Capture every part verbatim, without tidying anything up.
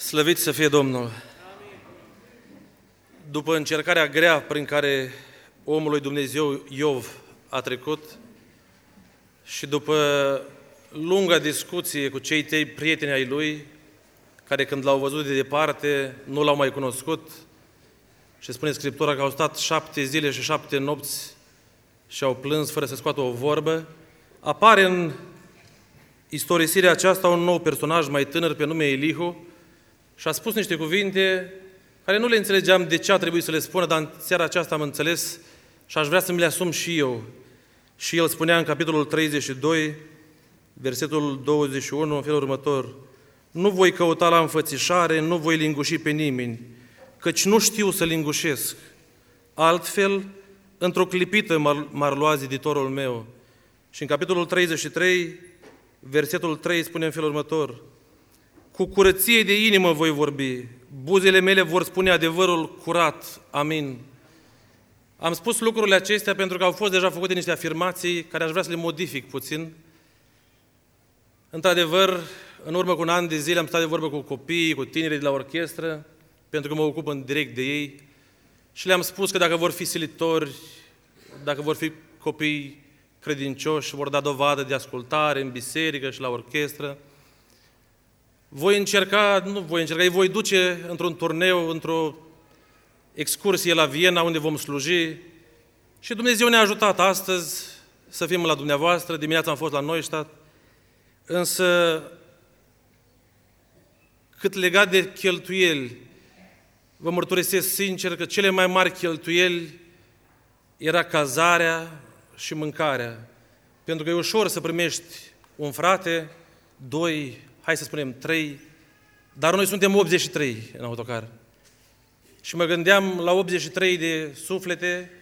Slăvit să fie Domnul! După încercarea grea prin care omul lui Dumnezeu Iov a trecut și după lunga discuție cu cei trei prieteni ai lui, care când l-au văzut de departe nu l-au mai cunoscut, și spune Scriptura că au stat șapte zile și șapte nopți și au plâns fără să scoată o vorbă, apare în istorisirea aceasta un nou personaj mai tânăr pe nume Elihu și a spus niște cuvinte care nu le înțelegeam de ce a trebuit să le spună, dar în seara aceasta am înțeles și aș vrea să mi le asum și eu. Și el spunea în capitolul treizeci și doi, versetul douăzeci și unu, în felul următor: nu voi căuta la înfățișare, nu voi linguși pe nimeni, căci nu știu să lingușesc. Altfel, într-o clipită m-ar lua ziditorul meu. Și în capitolul treizeci și trei, versetul trei, spune în felul următor: cu curăție de inimă voi vorbi, buzele mele vor spune adevărul curat. Amin. Am spus lucrurile acestea pentru că au fost deja făcute niște afirmații care aș vrea să le modific puțin. Într-adevăr, în urmă cu un an de zile am stat de vorbă cu copiii, cu tinerii de la orchestră, pentru că mă ocup în direct de ei, și le-am spus că dacă vor fi silitori, dacă vor fi copii credincioși, vor da dovadă de ascultare în biserică și la orchestră, voi încerca, nu voi încerca, îi voi duce într-un turneu, într-o excursie la Viena, unde vom sluji, și Dumnezeu ne-a ajutat astăzi să fim la dumneavoastră. Dimineața am fost la Neustadt, însă cât legat de cheltuieli, vă mărturisesc sincer că cele mai mari cheltuieli era cazarea și mâncarea. Pentru că e ușor să primești un frate, doi, hai să spunem trei, dar noi suntem optzeci și trei în autocar. Și mă gândeam la optzeci și trei de suflete,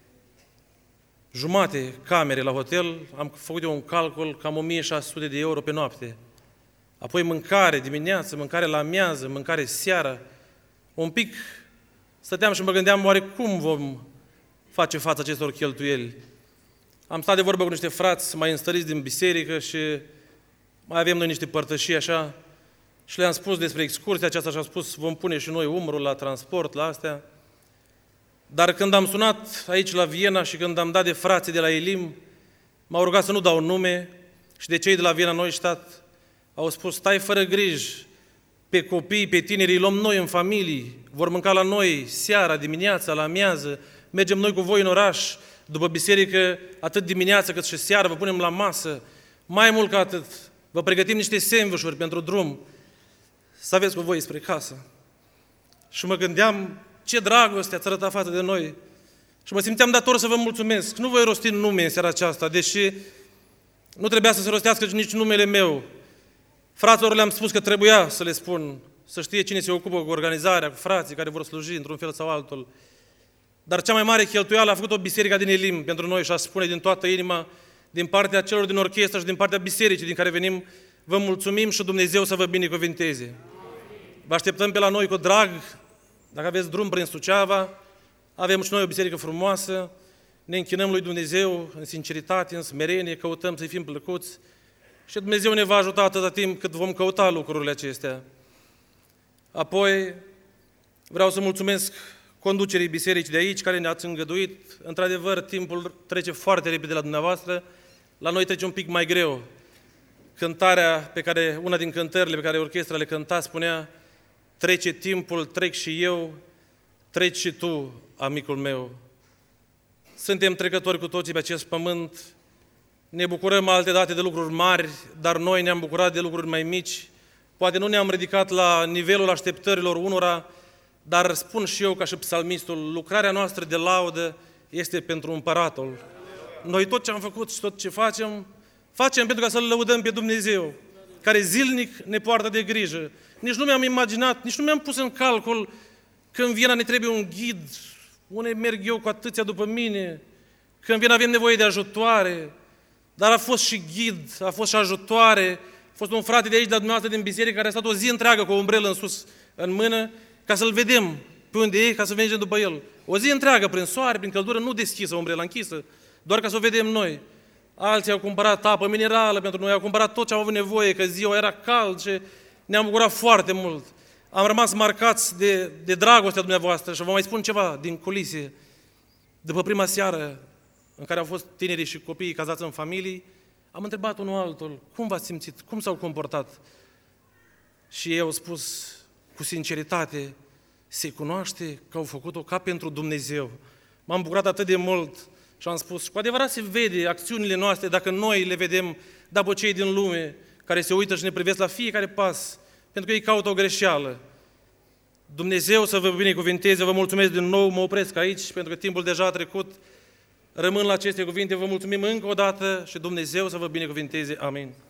jumate camere la hotel, am făcut eu un calcul, cam o mie șase sute de euro pe noapte. Apoi mâncare dimineață, mâncare la amiază, mâncare seara. Un pic stăteam și mă gândeam oare cum vom face față acestor cheltuieli. Am stat de vorbă cu niște frați mai înstăriți din biserică și mai avem noi niște părtășii așa și le-am spus despre excursia aceasta și am spus vom pune și noi umărul la transport, la astea. Dar când am sunat aici la Viena și când am dat de frații de la Elim, m-au rugat să nu dau nume și de cei de la Viena Neustadt au spus: stai fără griji, pe copii, pe tineri îi luăm noi în familii, vor mânca la noi seara, dimineața, la amiază, mergem noi cu voi în oraș, după biserică, atât dimineața cât și seara, vă punem la masă, mai mult ca atât, vă pregătim niște sandwich-uri pentru drum, să aveți cu voi spre casă. Și mă gândeam ce dragoste ați arătat față de noi și mă simțeam dator să vă mulțumesc. Nu voi rosti nume în seara aceasta, deși nu trebuia să se rostească nici numele meu. Fraților le-am spus că trebuia să le spun, să știe cine se ocupă cu organizarea, cu frații care vor sluji într-un fel sau altul. Dar cea mai mare cheltuială a făcut-o biserica din Elim pentru noi și aș spune din toată inima, din partea celor din orchestră și din partea bisericii din care venim, vă mulțumim și Dumnezeu să vă binecuvinteze. Vă așteptăm pe la noi cu drag, dacă aveți drum prin Suceava, avem și noi o biserică frumoasă, ne închinăm lui Dumnezeu în sinceritate, în smerenie, căutăm să-i fim plăcuți și Dumnezeu ne va ajuta atâta timp cât vom căuta lucrurile acestea. Apoi vreau să mulțumesc conducerii bisericii de aici, care ne-ați îngăduit. Într-adevăr, timpul trece foarte repede la dumneavoastră, la noi trece un pic mai greu. Cântarea pe care, una din cântările pe care orchestra le cânta spunea: trece timpul, trec și eu, treci și tu, amicul meu. Suntem trecători cu toții pe acest pământ, ne bucurăm alte date de lucruri mari, dar noi ne-am bucurat de lucruri mai mici. Poate nu ne-am ridicat la nivelul așteptărilor unora, dar spun și eu ca și psalmistul, lucrarea noastră de laudă este pentru Împăratul. Noi tot ce am făcut și tot ce facem, facem pentru ca să-L lăudăm pe Dumnezeu, care zilnic ne poartă de grijă. Nici nu mi-am imaginat, nici nu mi-am pus în calcul că în Viena ne trebuie un ghid, unde merg eu cu atâția după mine, că în Viena avem nevoie de ajutoare, dar a fost și ghid, a fost și ajutoare. A fost un frate de aici, de dumneavoastră, din biserică, care a stat o zi întreagă cu o umbrelă în sus, în mână, ca să-l vedem pe unde e, ca să mergem după el. O zi întreagă, prin soare, prin căldură, nu deschisă, umbrela închisă, doar ca să o vedem noi. Alții au cumpărat apă minerală pentru noi, au cumpărat tot ce au avut nevoie, că ziua era cald și ne-am bucurat foarte mult. am rămas marcați de, de dragostea dumneavoastră și vă mai spun ceva din culise. După prima seară în care au fost tinerii și copiii cazați în familii, am întrebat unul altul, cum v-ați simțit, cum s-au comportat? Și ei au spus cu sinceritate, se cunoaște că au făcut-o ca pentru Dumnezeu. M-am bucurat atât de mult și am spus, cu adevărat se vede acțiunile noastre dacă noi le vedem după cei din lume care se uită și ne privesc la fiecare pas, pentru că ei caută o greșeală. Dumnezeu să vă binecuvinteze, vă mulțumesc din nou, mă opresc aici, pentru că timpul deja a trecut. Rămân la aceste cuvinte, vă mulțumim încă o dată și Dumnezeu să vă binecuvinteze. Amin.